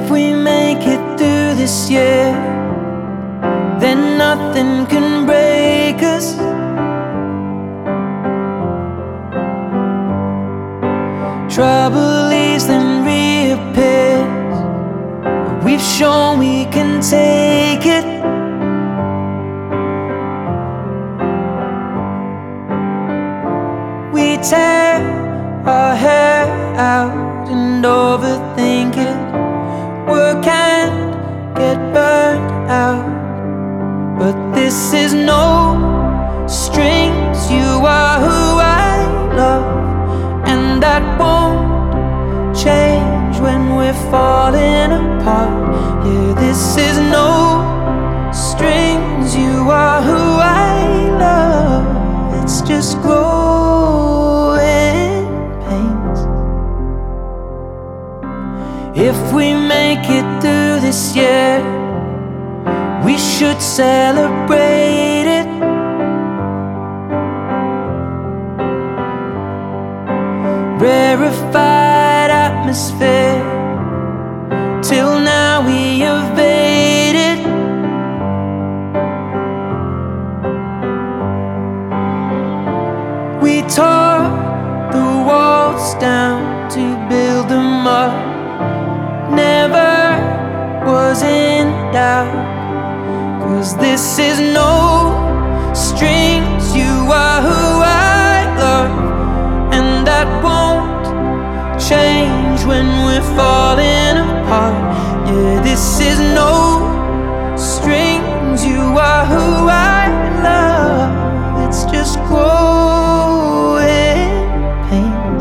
we make it through this year, then nothing can break us. Trouble leaves then reappears, but we've shown we can take it. We tear our hair out and overthink it. Work and get burned out, but this is no strings. You are who I love, and that won't change when we're falling apart. Yeah, this is no strings. You are who I love. It's just growing pains. If we make it through this year, we should celebrate it. Rarefied atmosphere, till now we evaded. We tore the walls down to build them up. Never was in doubt, 'cause this is no strings. You are who I love, and that won't change when we're falling apart. Yeah, this is no strings. You are who I love. It's just growing pains.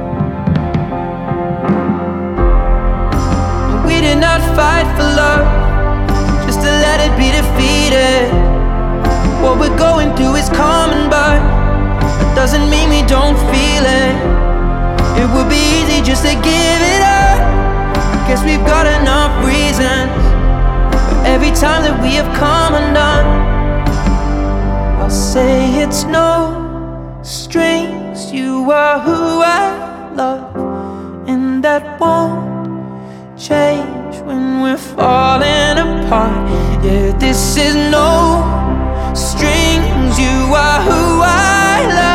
We did not fight for love just to let it be defeated. What we're going through is common, but it doesn't mean we don't feel it. It would be easy just to give it up. Guess we've got enough reasons for every time that we have come undone. I'll say it's no strings. You are who I love, and that won't change when we're falling apart. Yeah, this is no strings. You are who I love.